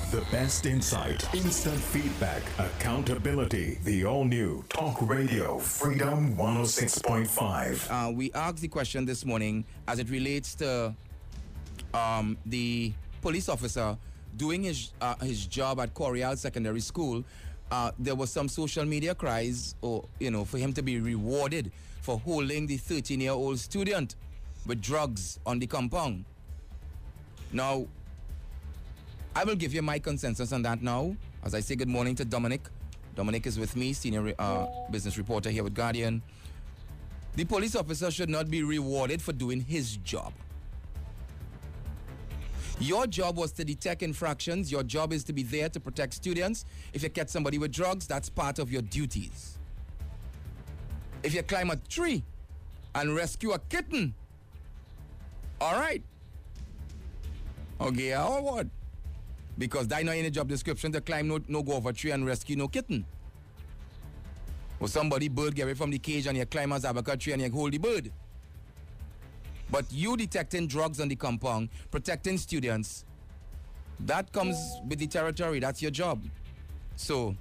The best insight, instant feedback, accountability. The all-new Talk Radio Freedom 106.5. We asked the question this morning as it relates to the police officer doing his job at Corial Secondary School. There was some social media cries, for him to be rewarded for holding the 13-year-old student with drugs on the compound. Now, I will give you my consensus on that now, as I say good morning to Dominic. Dominic is with me, senior business reporter here with Guardian. The police officer should not be rewarded for doing his job. Your job was to detect infractions. Your job is to be there to protect students. If you catch somebody with drugs, that's part of your duties. If you climb a tree and rescue a kitten, all right. Okay, or what? Because that not in the job description to climb no go over tree and rescue no kitten. Or somebody bird get away from the cage and you climb as a tree and you hold the bird. But you detecting drugs on the compound, protecting students, that comes with the territory. That's your job. So,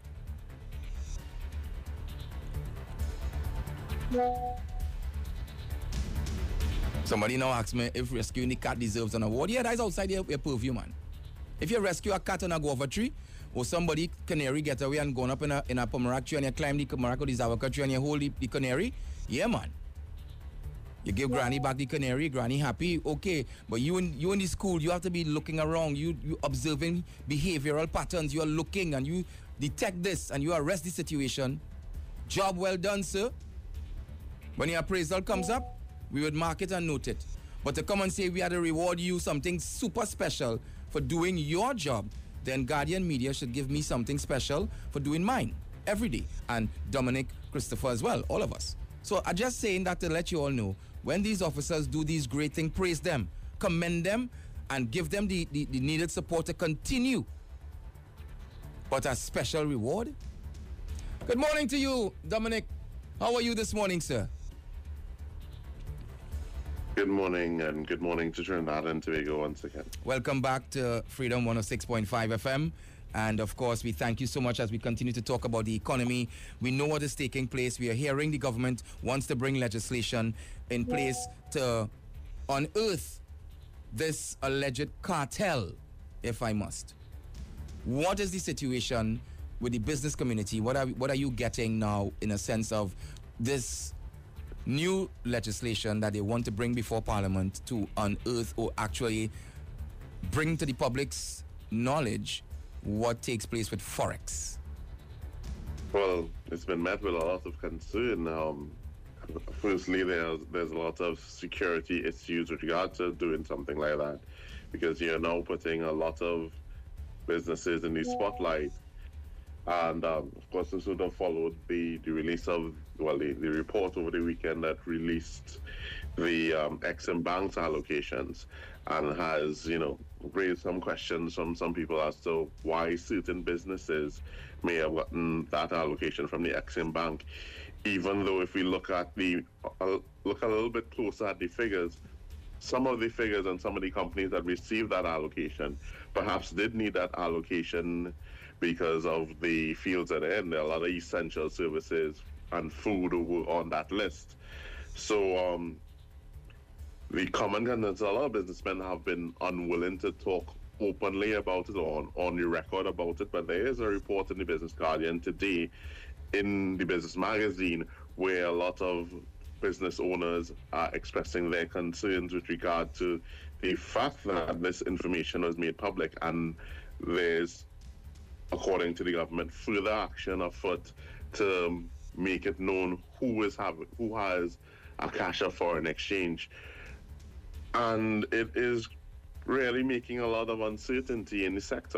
somebody now asks me if rescuing the cat deserves an award. Yeah, that's outside your purview, man. If you rescue a cat on a guava tree, or somebody canary get away and gone up in a pomerac tree and you climb the pomerac or the zavaca tree and you hold the canary, yeah, man. You give Granny back the canary, Granny happy, okay. But you in the school, you have to be looking around. You observing behavioral patterns. You are looking and you detect this and you arrest the situation. Job well done, sir. When your appraisal comes up, we would mark it and note it. But to come and say we had to reward you something super special for doing your job, then Guardian Media should give me something special for doing mine every day. And Dominic, Christopher as well, all of us. So I'm just saying that to let you all know, when these officers do these great things, praise them, commend them, and give them the needed support to continue. But a special reward? Good morning to you, Dominic. How are you this morning, sir? Good morning, and good morning to Trinidad and Tobago once again. Welcome back to Freedom 106.5 FM. And of course, we thank you so much as we continue to talk about the economy. We know what is taking place. We are hearing the government wants to bring legislation in place to unearth this alleged cartel, if I must. What is the situation with the business community? What are you getting now in a sense of this new legislation that they want to bring before Parliament to unearth or actually bring to the public's knowledge what takes place with Forex? Well, it's been met with a lot of concern. Firstly, there's a lot of security issues with regard to doing something like that, because you're now putting a lot of businesses in the spotlight. And of course, this would have followed the release of, the report over the weekend that released the Exim Bank's allocations, and has, raised some questions from some people as to why certain businesses may have gotten that allocation from the Exim Bank, even though if we look a little bit closer at the figures, some of the figures and some of the companies that received that allocation perhaps did need that allocation because of the fields at the end. There are a lot of essential services and food were on that list. So the common consensus, a lot of businessmen have been unwilling to talk openly about it or on the record about it, but there is a report in the Business Guardian today in the Business Magazine where a lot of business owners are expressing their concerns with regard to the fact that this information was made public, and there's, according to the government, further action afoot to make it known who has a cash or foreign exchange. And it is really making a lot of uncertainty in the sector.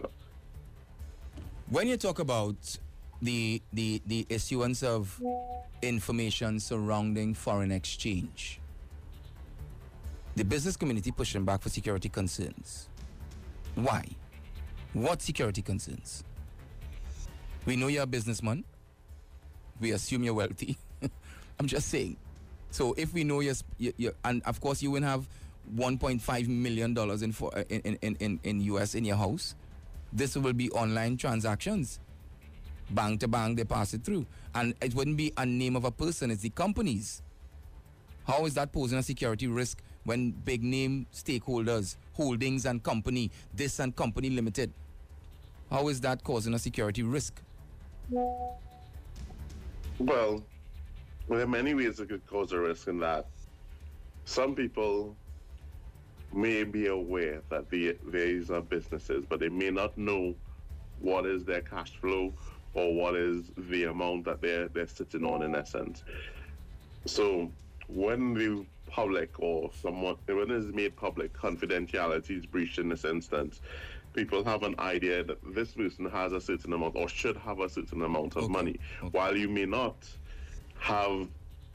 When you talk about the issuance of information surrounding foreign exchange, the business community pushing back for security concerns. Why? What security concerns? We know you're a businessman. We assume you're wealthy. I'm just saying. So if we know you're and of course you will have $1.5 million in US in your house, this will be online transactions. Bank to bank, they pass it through. And it wouldn't be a name of a person, it's the companies. How is that posing a security risk when big name stakeholders, holdings and company, this and company limited? How is that causing a security risk? Well, there are many ways it could cause a risk in that. Some people may be aware that these are businesses, but they may not know what is their cash flow or what is the amount that they're sitting on, in essence. So when the public or someone, when it is made public, confidentiality is breached in this instance, people have an idea that this person has a certain amount or should have a certain amount of money. While you may not have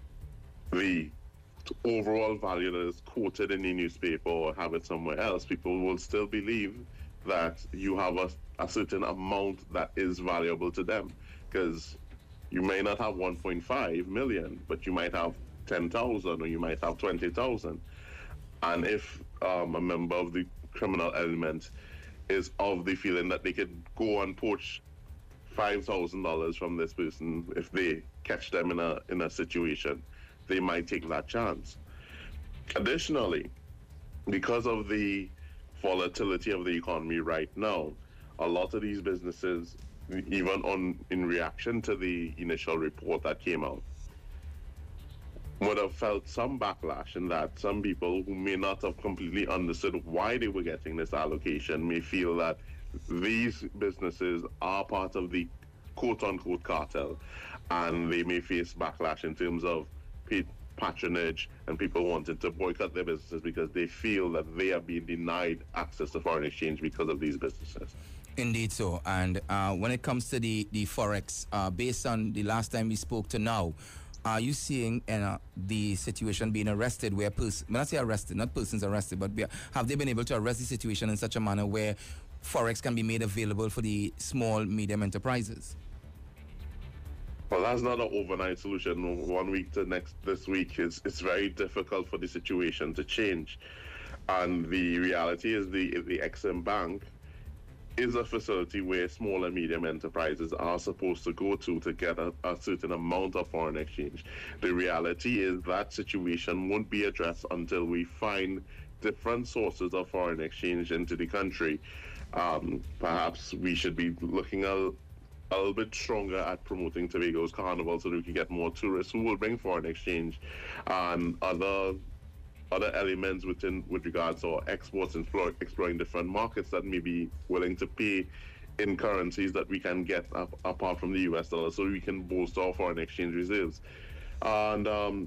the overall value that is quoted in the newspaper or have it somewhere else, people will still believe that you have a certain amount that is valuable to them, because you may not have 1.5 million, but you might have 10,000 or you might have 20,000. And if a member of the criminal element is of the feeling that they could go and poach $5,000 from this person if they catch them in a situation, they might take that chance. Additionally, because of the volatility of the economy right now, a lot of these businesses, even in reaction to the initial report that came out, would have felt some backlash in that some people who may not have completely understood why they were getting this allocation may feel that these businesses are part of the quote-unquote cartel, and they may face backlash in terms of patronage and people wanting to boycott their businesses because they feel that they are being denied access to foreign exchange because of these businesses. Indeed so. And when it comes to the Forex, based on the last time we spoke to now, are you seeing the situation being arrested where when I say arrested, not persons arrested, but have they been able to arrest the situation in such a manner where Forex can be made available for the small, medium enterprises? Well, that's not an overnight solution. 1 week to this week, it's very difficult for the situation to change. And the reality is the Exim Bank is a facility where small and medium enterprises are supposed to go to get a certain amount of foreign exchange. The reality is that situation won't be addressed until we find different sources of foreign exchange into the country. Perhaps we should be looking a little bit stronger at promoting Tobago's Carnival so that we can get more tourists who will bring foreign exchange and other elements with regards to exports and exploring different markets that may be willing to pay in currencies that we can get apart from the US dollar, so we can bolster our foreign exchange reserves. And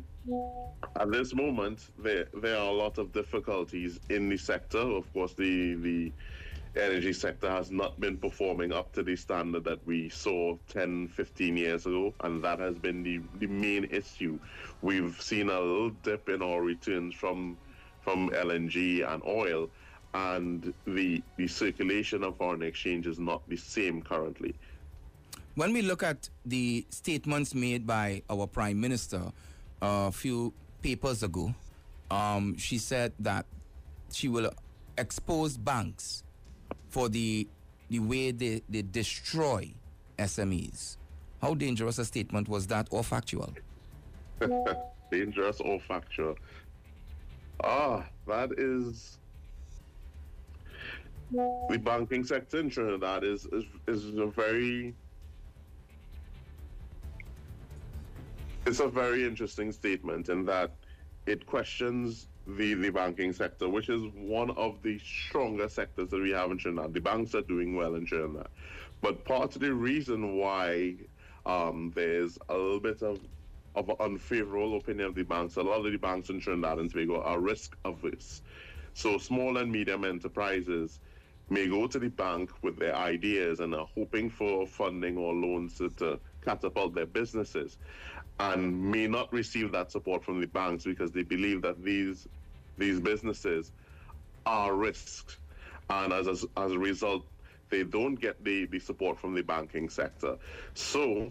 at this moment, there are a lot of difficulties in the sector. Of course, the energy sector has not been performing up to the standard that we saw 10, 15 years ago, and that has been the main issue. We've seen a little dip in our returns from LNG and oil, and the circulation of foreign exchange is not the same currently. When we look at the statements made by our Prime Minister a few papers ago, she said that she will expose banks for the way they destroy SMEs. How dangerous a statement was that, or factual? Dangerous or factual? That is... The banking sector in Trinidad is a very... It's a very interesting statement in that it questions the banking sector, which is one of the stronger sectors that we have in Trinidad. The banks are doing well in Trinidad. But part of the reason why there's a little bit of an unfavorable opinion of the banks, a lot of the banks in Trinidad and Tobago are risk averse. So small and medium enterprises may go to the bank with their ideas and are hoping for funding or loans to catapult their businesses, and may not receive that support from the banks because they believe that these businesses are risked, and as a result, they don't get the support from the banking sector. So,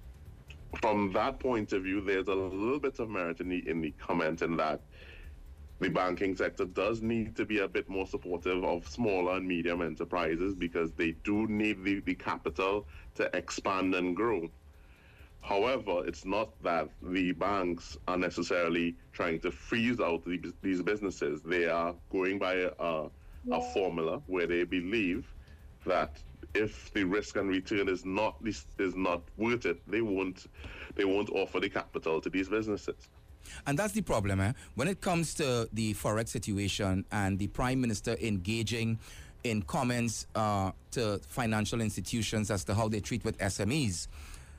from that point of view, there's a little bit of merit in the comment in that the banking sector does need to be a bit more supportive of smaller and medium enterprises because they do need the capital to expand and grow. However, it's not that the banks are necessarily trying to freeze out these businesses. They are going by a formula where they believe that if the risk and return is not worth it, they won't offer the capital to these businesses. And that's the problem, when it comes to the Forex situation and the Prime Minister engaging in comments to financial institutions as to how they treat with SMEs.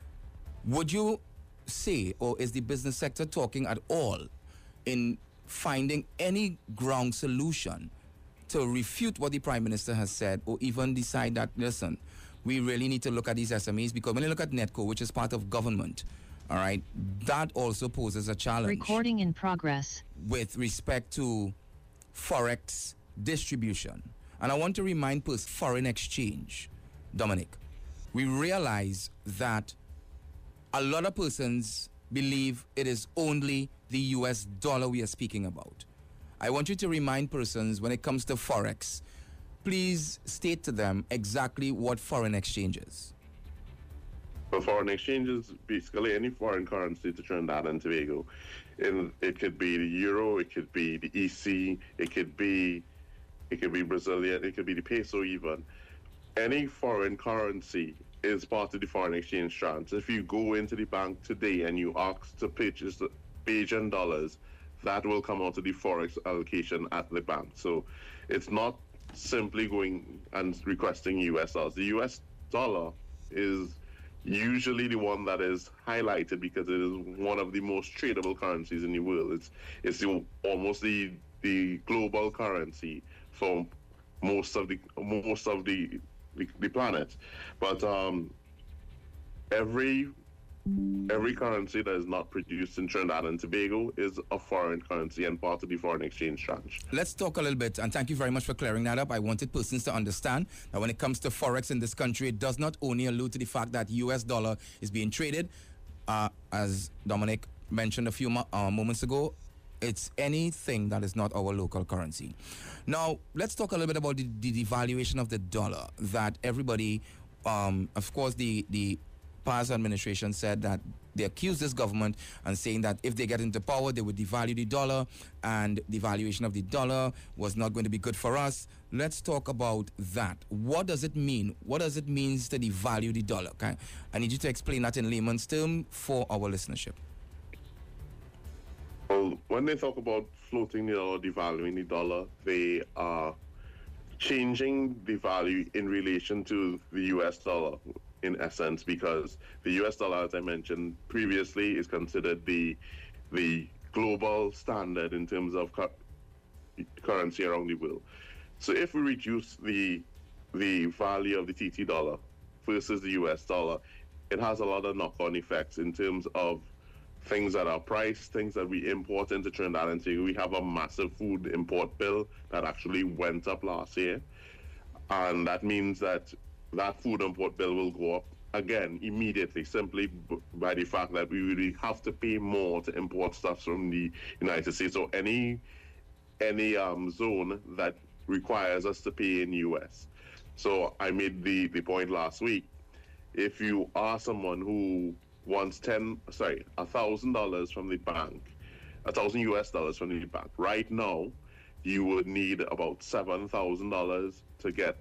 Would you say, or is the business sector talking at all in finding any ground solution to refute what the Prime Minister has said, or even decide that, listen, we really need to look at these SMEs? Because when you look at NETCO, which is part of government, all right, that also poses a challenge. Recording in progress. With respect to Forex distribution. And I want to remind foreign exchange, Dominic. We realize that a lot of persons believe it is only the US dollar we are speaking about. I want you to remind persons when it comes to Forex, please state to them exactly what foreign exchange is. Well, foreign exchange is basically any foreign currency to Trinidad and Tobago. It could be the euro, it could be the EC, it could be Brazilian, it could be the peso even. Any foreign currency is part of the foreign exchange trans. If you go into the bank today and you ask to purchase the Bajan dollars, that will come out of the Forex allocation at the bank. So it's not simply going and requesting US dollars. The US dollar is usually the one that is highlighted because it is one of the most tradable currencies in the world. It's almost the global currency for most of the planet. But every currency that is not produced in Trinidad and Tobago is a foreign currency and part of the foreign exchange tranche. Let's talk a little bit, and thank you very much for clearing that up. I wanted persons to understand that when it comes to Forex in this country, it does not only allude to the fact that US dollar is being traded, as Dominic mentioned a few moments ago, it's anything that is not our local currency. Now, let's talk a little bit about the devaluation of the dollar that everybody, of course, the past administration said that they accused this government and saying that if they get into power, they would devalue the dollar, and the valuation of the dollar was not going to be good for us. Let's talk about that. What does it mean? What does it mean to devalue the dollar? Okay? I need you to explain that in layman's terms for our listenership. Well, when they talk about floating the dollar, devaluing the dollar, they are changing the value in relation to the US dollar, in essence, because the US dollar, as I mentioned previously, is considered the global standard in terms of currency around the world. So if we reduce the value of the TT dollar versus the US dollar, it has a lot of knock-on effects in terms of things that are priced, things that we import into Trinidad and Tobago. We have a massive food import bill that actually went up last year. And that means that food import bill will go up again immediately, simply by the fact that we really have to pay more to import stuff from the United States, or any zone that requires us to pay in US. So I made the point last week. If you are someone who wants $1,000 from the bank, $1,000 from the bank, right now you would need about $7,000 to get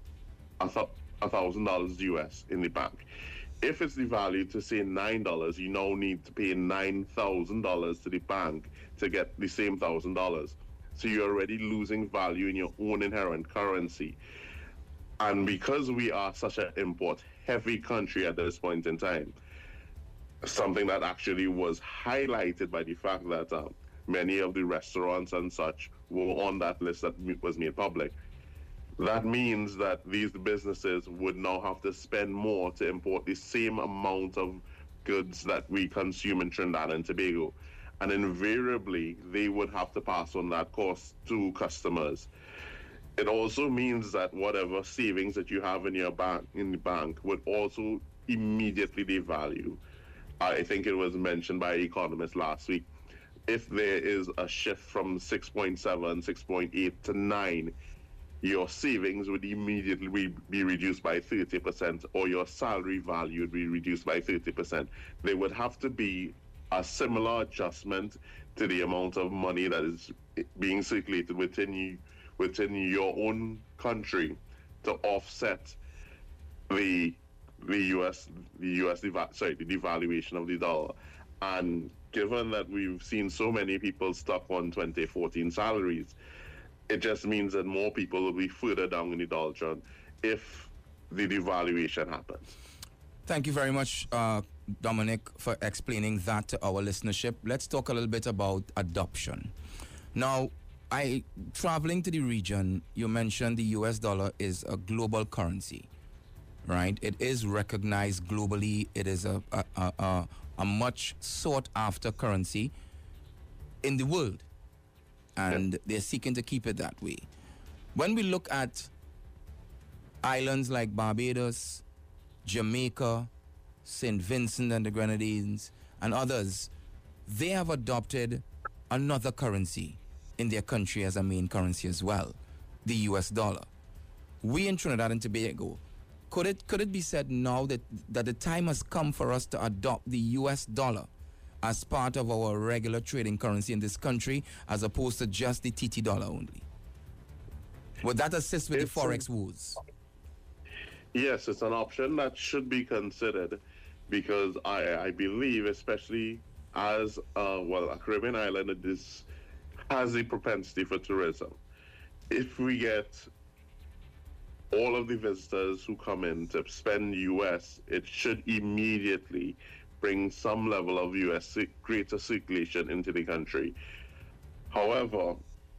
$1,000 US in the bank. If it's devalued to say $9, you now need to pay $9,000 to the bank to get the same $1,000. So you're already losing value in your own inherent currency. And because we are such an import-heavy country at this point in time, something that actually was highlighted by the fact that many of the restaurants and such were on that list that was made public. That means that these businesses would now have to spend more to import the same amount of goods that we consume in Trinidad and Tobago. And invariably, they would have to pass on that cost to customers. It also means that whatever savings that you have in the bank would also immediately devalue. I think it was mentioned by economists last week if there is a shift from 6.7, 6.8 to 9, your savings would immediately be reduced by 30%, or your salary value would be reduced by 30%. There would have to be a similar adjustment to the amount of money that is being circulated within your own country to offset the devaluation of the dollar. And given that we've seen so many people stuck on 2014 salaries, it just means that more people will be further down in the dollar chart if the devaluation happens. Thank you very much, Dominic, for explaining that to our listenership. Let's talk a little bit about adoption. Now, traveling to the region, you mentioned the US dollar is a global currency, right? It is recognized globally. It is a much sought after currency in the world, and they're seeking to keep it that way. When we look at islands like Barbados, Jamaica, St. Vincent and the Grenadines, and others, they have adopted another currency in their country as a main currency as well, the US dollar. We in Trinidad and Tobago, could it be said now that the time has come for us to adopt the US dollar as part of our regular trading currency in this country, as opposed to just the TT dollar only? Would that assist with the Forex woes? Yes, it's an option that should be considered, because I believe, especially as a Caribbean island, has a propensity for tourism. If we get all of the visitors who come in to spend US, it should immediately bring some level of US greater circulation into the country. However,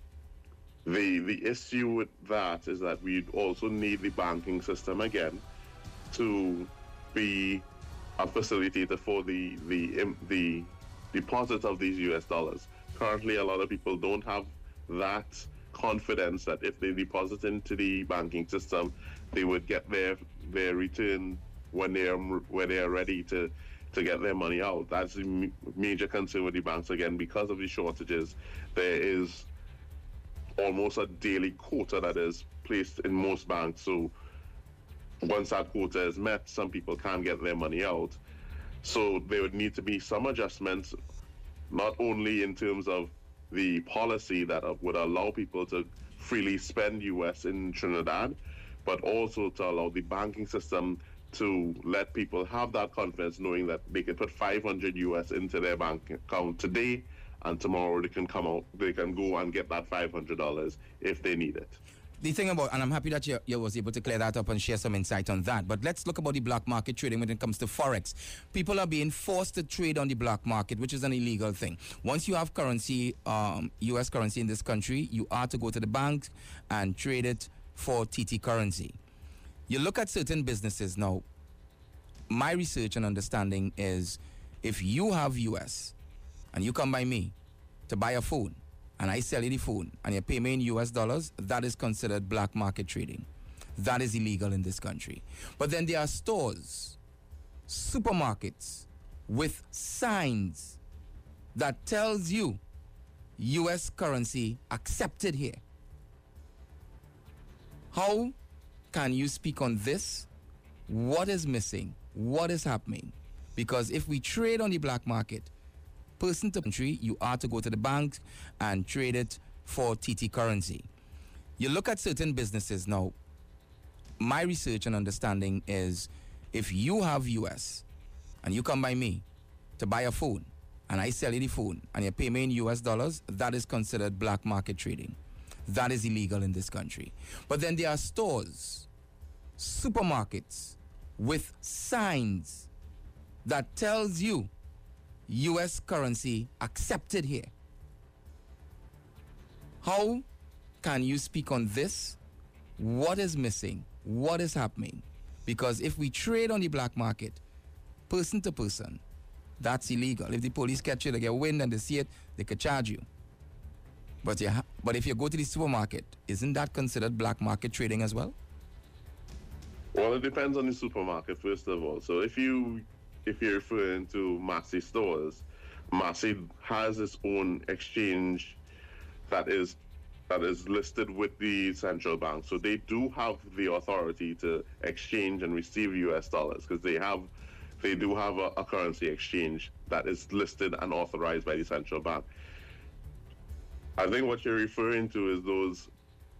the issue with that is that we also need the banking system again to be a facilitator for the deposit of these US dollars. Currently, a lot of people don't have that confidence that if they deposit into the banking system, they would get their return when they are ready to get their money out. That's a major concern with the banks. Again, because of the shortages, there is almost a daily quota that is placed in most banks. So once that quota is met, some people can't get their money out. So there would need to be some adjustments, not only in terms of the policy that would allow people to freely spend US in Trinidad, but also to allow the banking system to let people have that confidence, knowing that they can put 500 US into their bank account today, and tomorrow they can go and get that $500 if they need it. The thing about, and I'm happy that you was able to clear that up and share some insight on that, but let's look about the black market trading when it comes to Forex. People are being forced to trade on the black market, which is an illegal thing. Once you have currency, US currency in this country, you are to go to the bank and trade it for TT currency. You look at certain businesses now. My research and understanding is, if you have US and you come by me to buy a phone, and I sell you the phone, and you pay me in US dollars, that is considered black market trading. That is illegal in this country. But then there are stores, supermarkets, with signs that tells you US currency accepted here. How can you speak on this? What is missing? What is happening? Because if we trade on the black market, person to country, you are to go to the bank and trade it for TT currency. You look at certain businesses now. My research and understanding is, if you have US and you come by me to buy a phone, and I sell you the phone and you pay me in US dollars, that is considered black market trading. That is illegal in this country. But then there are stores, supermarkets, with signs that tells you US currency accepted here. How can you speak on this? What is missing? What is happening? Because if we trade on the black market, person to person, that's illegal. If the police catch you, they get wind and they see it, they could charge you. But if you go to the supermarket, isn't that considered black market trading as well? Well, it depends on the supermarket, first of all. So if you're referring to Maxi stores, Massey has its own exchange that is listed with the central bank. So they do have the authority to exchange and receive US dollars because they do have a currency exchange that is listed and authorized by the central bank. I think what you're referring to is those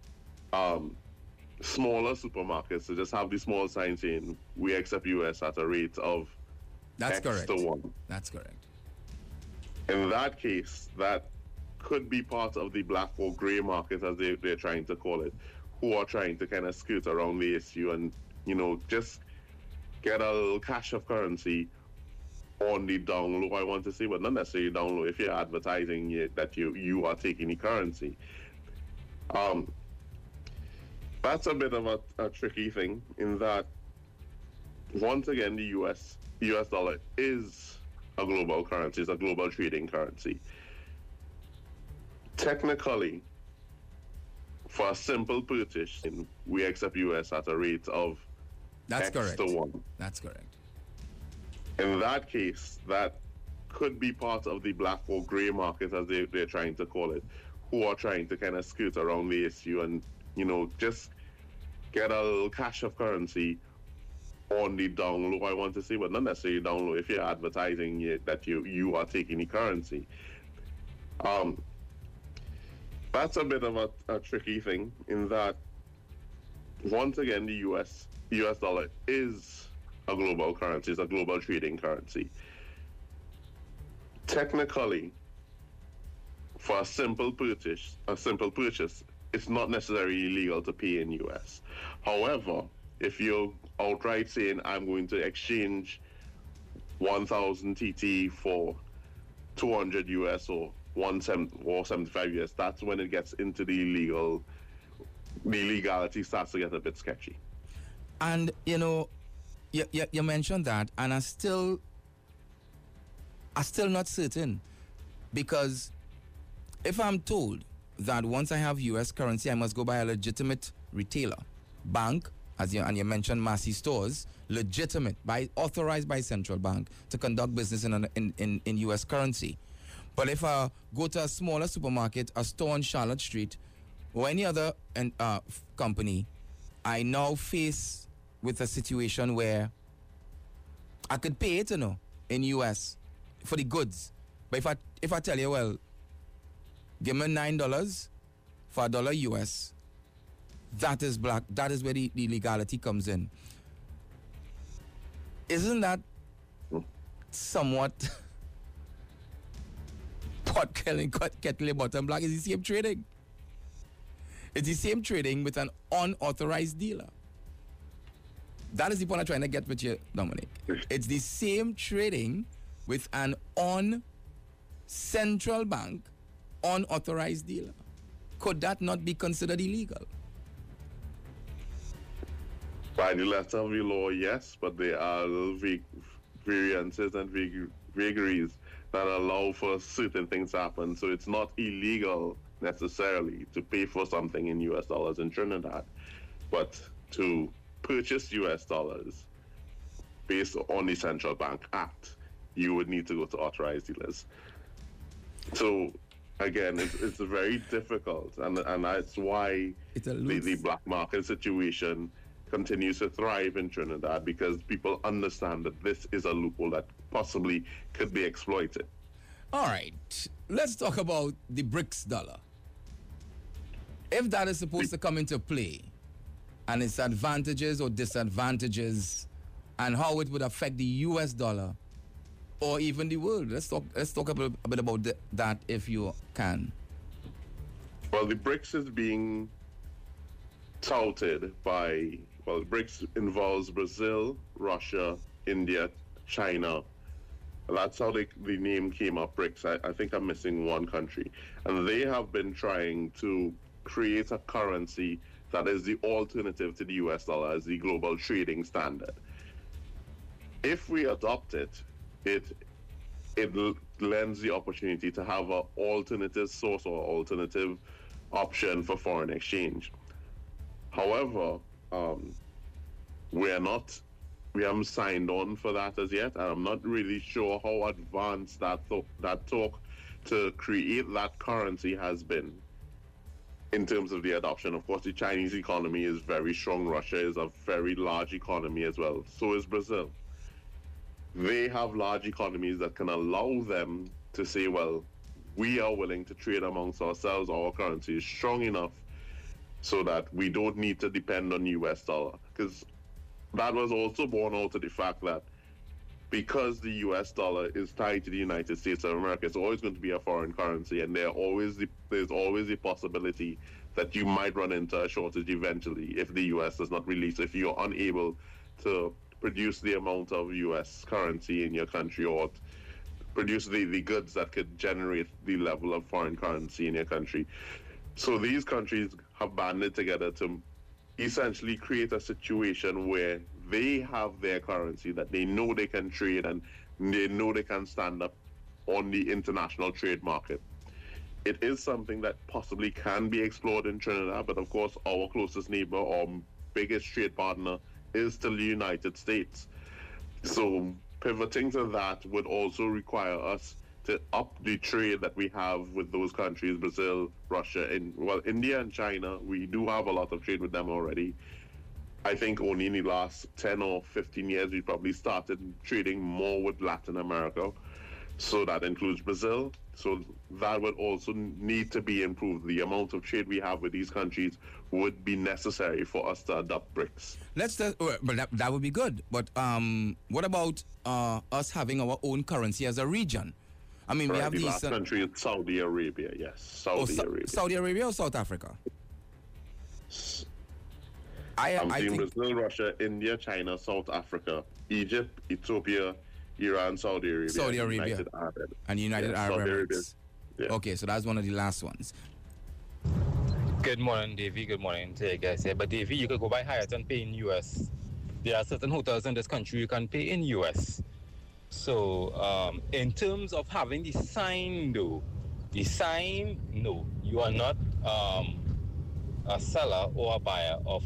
smaller supermarkets that just have the small sign saying we accept US at a rate of That's X correct. to 1. That's correct. In that case, that could be part of the black or gray market, as they're trying to call it, who are trying to kind of skirt around the issue and, just get a little cache of currency on the down low, I want to say, but not necessarily down low if you're advertising that you are taking the currency. That's a bit of a tricky thing in that, once again, the US dollar is a global currency, it's a global trading currency. Technically, for a simple purchase, we accept US at a rate of That's X correct. to 1. That's correct. In that case, that could be part of the black or gray market, as they're trying to call it, who are trying to kind of skirt around the issue and, just get a little cache of currency on the down low, I want to say, but not necessarily down low if you're advertising that you are taking the currency. That's a bit of a tricky thing in that, once again, the US dollar is a global currency, it's a global trading currency. Technically, for a simple purchase, it's not necessarily illegal to pay in US. However, if you're outright saying, I'm going to exchange 1,000 TT for 200 US or 175 US, that's when it gets into the legality starts to get a bit sketchy. And, you mentioned that, and I'm still not certain, because if I'm told that once I have US currency, I must go by a legitimate retailer, bank, and you mentioned Massey stores, legitimate, authorized by central bank to conduct business in US currency. But if I go to a smaller supermarket, a store on Charlotte Street, or any other company, I now face with a situation where I could pay it, in US for the goods. But if I tell you, well, give me $9 for $1 US, that is black. That is where the legality comes in. Isn't that somewhat pot kettle bottom black? It's the same trading. It's the same trading with an unauthorized dealer. That is the point I'm trying to get with you, Dominic. It's the same trading with an central bank unauthorized dealer. Could that not be considered illegal? By the letter of the law, yes, but there are little variances and vagaries that allow for certain things to happen. So it's not illegal necessarily to pay for something in US dollars in Trinidad, but to purchase US dollars based on the Central Bank Act, you would need to go to authorized dealers. So again, it's very difficult, and that's why the black market situation continues to thrive in Trinidad, because people understand that this is a loophole that possibly could be exploited. All right, let's talk about the BRICS dollar. If that is supposed to come into play, and its advantages or disadvantages, and how it would affect the US dollar or even the world, let's talk a bit about that, if you can. Well, the BRICS is being touted by, BRICS involves Brazil, Russia, India, China. That's how the name came up, BRICS. I think I'm missing one country. And they have been trying to create a currency that is the alternative to the US dollar as the global trading standard. If we adopt it, it lends the opportunity to have an alternative source or alternative option for foreign exchange. However, we are not signed on for that as yet, and I'm not really sure how advanced that talk to create that currency has been in terms of the adoption. Of course, the Chinese economy is very strong. Russia is a very large economy as well. So is Brazil. They have large economies that can allow them to say, well, we are willing to trade amongst ourselves. Our currency is strong enough so that we don't need to depend on US dollar. Because that was also born out of the fact that because the US dollar is tied to the United States of America, it's always going to be a foreign currency, and there's always the possibility that you might run into a shortage eventually if the US does not release, if you're unable to produce the amount of US currency in your country, or produce the goods that could generate the level of foreign currency in your country. So these countries have banded together to essentially create a situation where they have their currency that they know they can trade, and they know they can stand up on the international trade market. It is something that possibly can be explored in Trinidad, but of course our closest neighbor or biggest trade partner is still the United States. So pivoting to that would also require us to up the trade that we have with those countries, Brazil, Russia, and India and China. We do have a lot of trade with them already. I think only in the last 10 or 15 years, we probably started trading more with Latin America. So that includes Brazil. So that would also need to be improved. The amount of trade we have with these countries would be necessary for us to adopt BRICS. But that would be good. But what about us having our own currency as a region? I mean, we have the these... last country is Saudi Arabia, yes. Saudi Arabia or South Africa? I'm seeing Brazil, Russia, India, China, South Africa, Egypt, Ethiopia, Iran, Saudi Arabia. United Arab Emirates. Yeah. Okay, so that's one of the last ones. Good morning, Davey. Good morning to you guys here. But Davey, you could go by Hyatt and pay in US. There are certain hotels in this country you can pay in US. So, in terms of having the sign, though, no, you are not a seller or a buyer of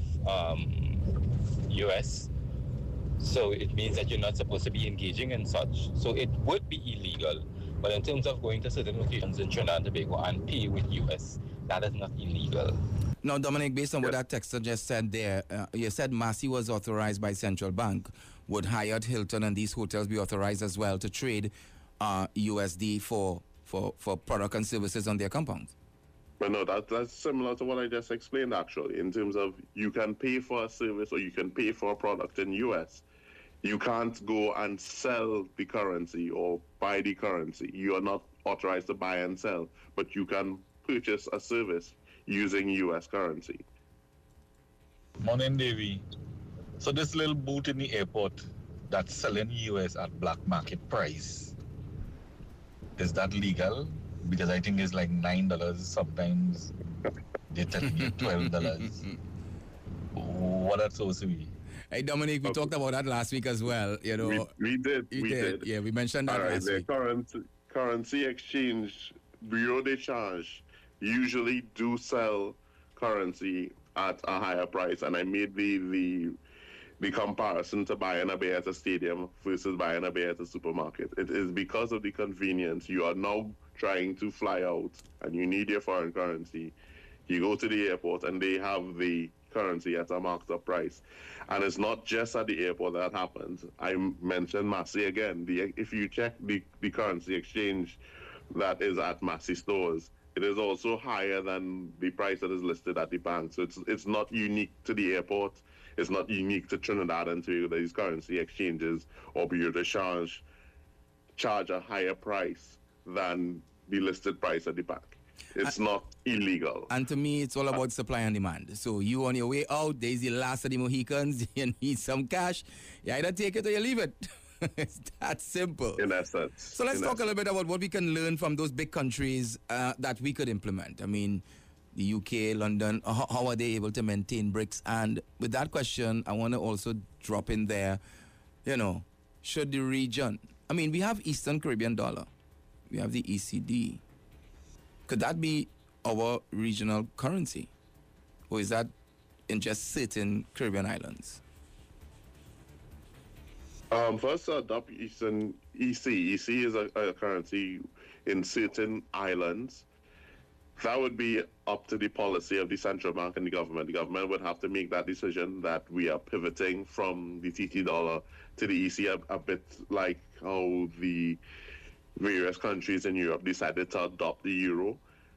US. So it means that you're not supposed to be engaging in such. So it would be illegal. But in terms of going to certain locations in Trinidad and Tobago and pay with US, that is not illegal. Now, Dominic, based on what that texter just said there, you said Massey was authorized by Central Bank. Would Hyatt, Hilton, and these hotels be authorized as well to trade USD for product and services on their compounds? But no, that's similar to what I just explained, actually, in terms of you can pay for a service or you can pay for a product in US. You can't go and sell the currency or buy the currency. You are not authorized to buy and sell, but you can purchase a service using US currency. Morning, Davey. So this little booth in the airport that's selling US at black market price, is that legal? Because I think it's like $9, sometimes they're telling you $12. What that's supposed to be? Hey, Dominic, we talked about that last week as well. You know, we did. Yeah, we mentioned that last week. The currency exchange, Bureau de Change, usually do sell currency at a higher price, and I made the comparison to buying a beer at a stadium versus buying a beer at a supermarket. It is because of the convenience. You are now trying to fly out and you need your foreign currency. You go to the airport and they have the currency at a marked up price. And it's not just at the airport that happens. I mentioned Massey again. If you check the currency exchange that is at Massey stores, it is also higher than the price that is listed at the bank. So it's not unique to the airport. It's not unique to Trinidad and Tobago. These currency exchanges or Bureau de Change charge a higher price than the listed price at the bank. It's not illegal. And to me, it's all about supply and demand. So you on your way out, there's the last of the Mohicans, you need some cash. You either take it or you leave it. It's that simple. In essence. So let's talk a little bit about what we can learn from those big countries that we could implement. I mean, the UK, London, how are they able to maintain BRICS? And with that question, I want to also drop in there, should the region, I mean, we have Eastern Caribbean dollar. We have the ECD. Could that be our regional currency? Or is that in just certain Caribbean islands? First, adopt Eastern EC. EC is a currency in certain islands. That would be up to the policy of the central bank and the government. The government would have to make that decision that we are pivoting from the TT dollar to the EC, a bit like how the various countries in Europe decided to adopt the euro,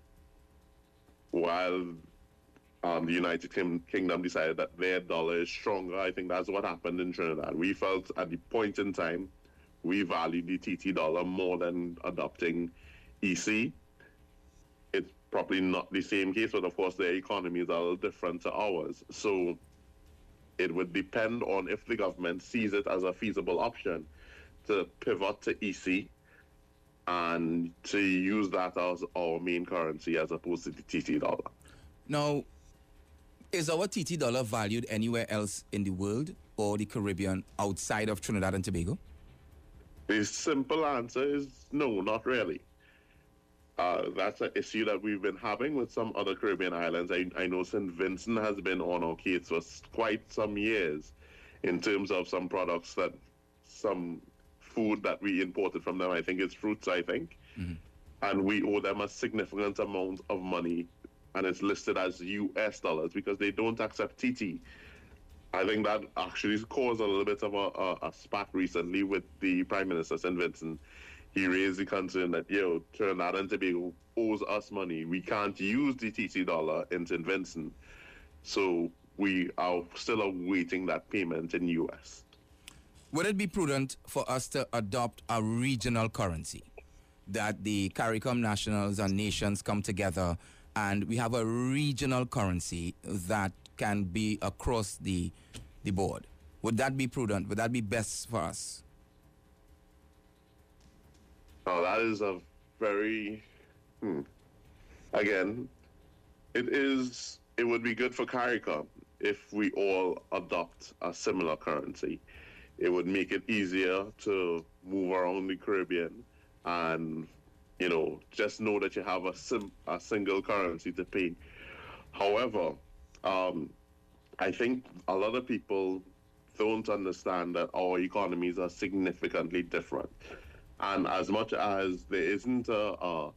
while the United Kingdom decided that their dollar is stronger. I think that's what happened in Trinidad. We felt at the point in time we valued the TT dollar more than adopting EC. It's probably not the same case, but of course their economies are a little different to ours. So it would depend on if the government sees it as a feasible option to pivot to EC and to use that as our main currency as opposed to the TT dollar. Now, is our TT dollar valued anywhere else in the world or the Caribbean outside of Trinidad and Tobago? The simple answer is no, not really. That's an issue that we've been having with some other Caribbean islands. I know St. Vincent has been on our case for quite some years in terms of some products that, some food that we imported from them. I think it's fruits, and we owe them a significant amount of money, and it's listed as US dollars because they don't accept TT. I think that actually caused a little bit of a spat recently with the Prime Minister, St. Vincent. He raised the concern that, Trinidad and Tobago owes us money. We can't use the TT dollar in St. Vincent. So we are still awaiting that payment in US. Would it be prudent for us to adopt a regional currency, that the CARICOM nationals and nations come together and we have a regional currency that can be across the board? Would that be prudent? Would that be best for us? Oh, that is a very, again, it would be good for CARICOM if we all adopt a similar currency. It would make it easier to move around the Caribbean and, just know that you have a single currency to pay. However, I think a lot of people don't understand that our economies are significantly different. And as much as there isn't a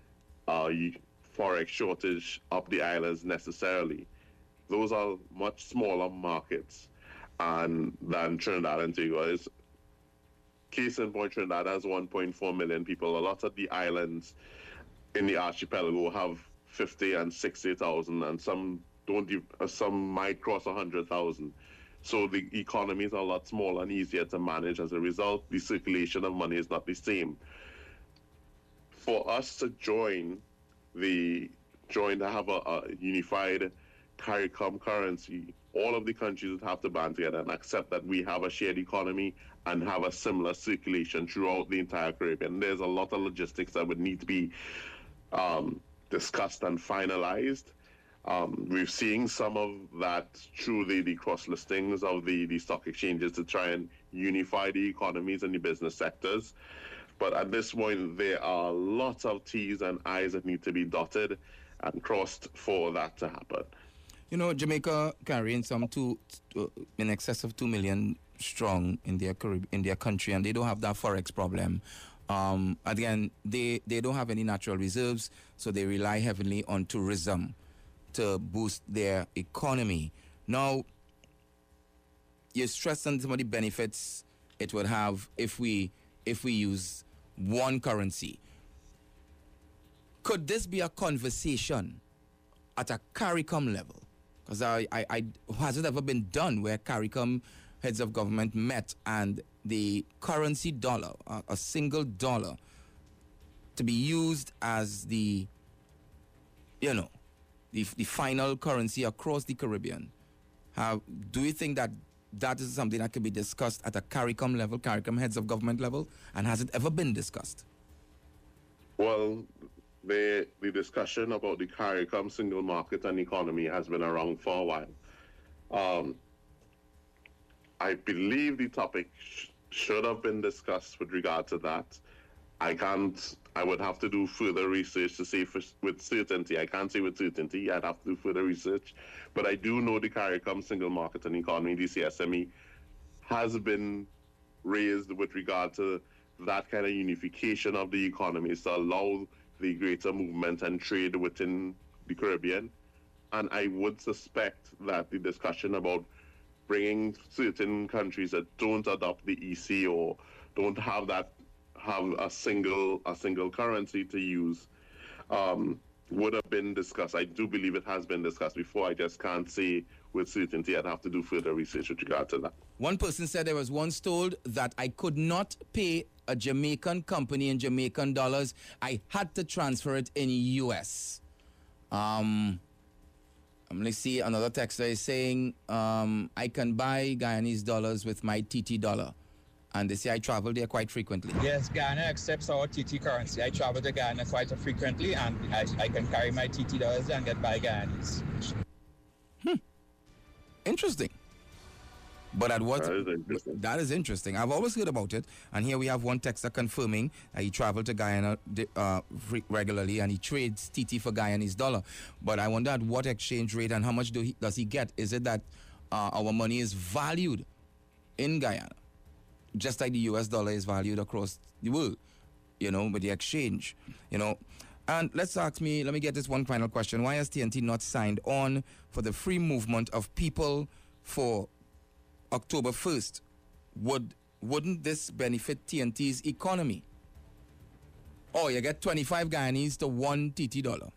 forex shortage up the islands necessarily, those are much smaller markets than Trinidad and Tobago is. Case in point, Trinidad has 1.4 million people. A lot of the islands in the archipelago have 50 and 60,000, and some might cross 100,000. So the economies are a lot smaller and easier to manage. As a result, the circulation of money is not the same. For us to have a unified CARICOM currency, all of the countries would have to band together and accept that we have a shared economy and have a similar circulation throughout the entire Caribbean. There's a lot of logistics that would need to be discussed and finalized. We've seen some of that through the cross listings of the stock exchanges to try and unify the economies and the business sectors. But at this point, there are lots of T's and I's that need to be dotted and crossed for that to happen. Jamaica carrying in excess of 2 million strong in their country, and they don't have that forex problem. Again, they don't have any natural reserves, so they rely heavily on tourism to boost their economy. Now, you stress on some of the benefits it would have if we use one currency. Could this be a conversation at a CARICOM level? Because has it ever been done where CARICOM heads of government met and the currency dollar, a single dollar, to be used as the final currency across the Caribbean? Do you think that is something that can be discussed at a CARICOM level, CARICOM heads of government level, and has it ever been discussed? Well, the discussion about the CARICOM single market and economy has been around for a while. I believe the topic should have been discussed with regard to that. I would have to do further research to say with certainty. I can't say with certainty. I'd have to do further research. But I do know the CARICOM single market and economy, the CSME, has been raised with regard to that kind of unification of the economies to allow the greater movement and trade within the Caribbean. And I would suspect that the discussion about bringing certain countries that don't adopt the EC or don't have a single currency to use would have been discussed. I do believe it has been discussed before. I just can't say with certainty. I'd have to do further research with regard to that. One person said I was once told that I could not pay a Jamaican company in Jamaican dollars. I had to transfer it in US. I'm going to see another texter is saying I can buy Guyanese dollars with my TT dollar. And they say I travel there quite frequently. Yes, Guyana accepts our TT currency. I travel to Guyana quite frequently, and I can carry my TT dollars and get by Guyanese. Interesting. But at what? That is interesting. I've always heard about it. And here we have one texter confirming that he traveled to Guyana regularly and he trades TT for Guyanese dollar. But I wonder at what exchange rate and how much does he get? Is it that our money is valued in Guyana, just like the US dollar is valued across the world, with the exchange, And let me get this one final question. Why has TNT not signed on for the free movement of people for October 1st? Wouldn't this benefit TNT's economy? Oh, you get 25 Guyanese to 1 TT dollar.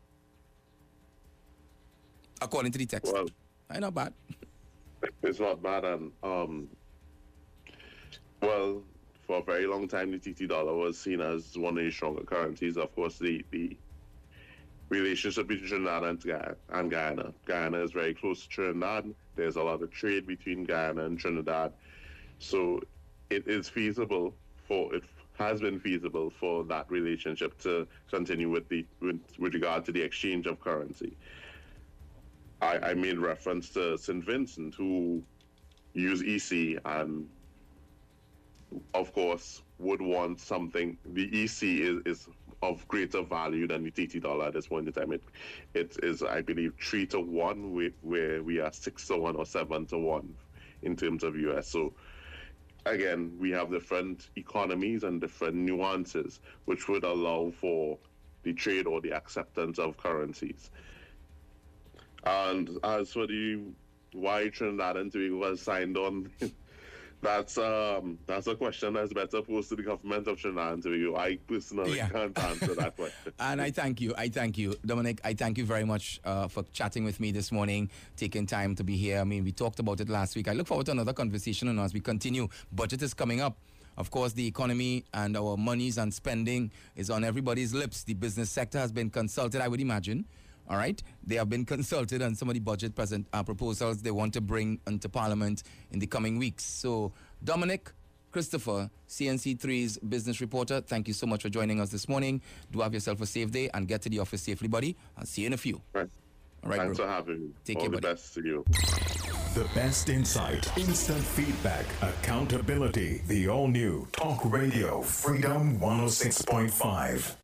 According to the text. Well, not bad. It's not bad. And, well, for a very long time, the TT dollar was seen as one of the stronger currencies. Of course, the relationship between Trinidad and Guyana. Guyana is very close to Trinidad. There's a lot of trade between Guyana and Trinidad. So it is feasible it has been feasible for that relationship to continue with regard to the exchange of currency. I made reference to St. Vincent, who use EC and of course would want something. The EC is of greater value than the TT dollar at this point in time. It is, I believe, 3-1, where we are 6-1 or 7-1 in terms of US. So again, we have different economies and different nuances, which would allow for the trade or the acceptance of currencies. And as for why Trinidad and Tobago has signed on, that's a question that's better posed to the government of Trinidad and Tobago. I personally can't answer that question. And I thank you, Dominic. I thank you very much for chatting with me this morning, taking time to be here. I mean, we talked about it last week. I look forward to another conversation as we continue. Budget is coming up. Of course, the economy and our monies and spending is on everybody's lips. The business sector has been consulted, I would imagine. All right, they have been consulted on some of the budget proposals they want to bring into Parliament in the coming weeks. So, Dominic, Christopher, CNC3's business reporter, thank you so much for joining us this morning. Do have yourself a safe day and get to the office safely, buddy. I'll see you in a few. Right. All right, thanks bro. for having me. Take All care, the buddy. best to you. The best insight, instant feedback, accountability. The all-new Talk Radio Freedom 106.5.